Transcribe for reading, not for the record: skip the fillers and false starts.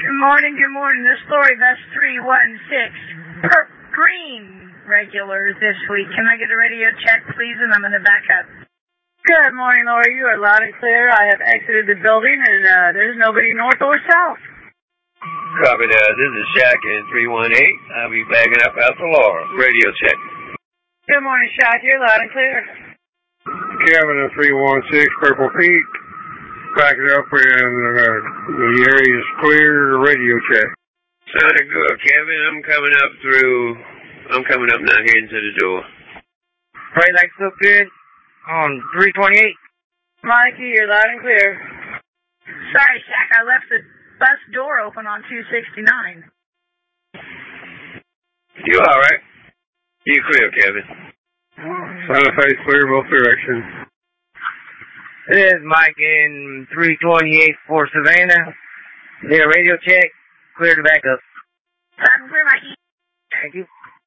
Good morning. This Lori Best 316. Green regulars this week. Can I get a radio check, please? And I'm going to back up. Good morning, Lori. You are loud and clear. I have exited the building, and there's nobody north or south. Copy that. This is Shaq in 318. I'll be backing up out to Laura. Radio check. Good morning, Shaq. You're loud and clear. Kevin in 316, Purple Peak. Backing up, and the area is clear. Radio check. Sounded good, Kevin. I'm coming up now, heading to the door. Bright lights look good on 328. Mikey, you're loud and clear. Sorry, Shaq. I left the bus door open on 269. You all right? You clear, Kevin. Santa Fe clear both directions. This is Mike in 328 for Savannah. Need a radio check. Clear to back up. Clear, Mikey. Thank you.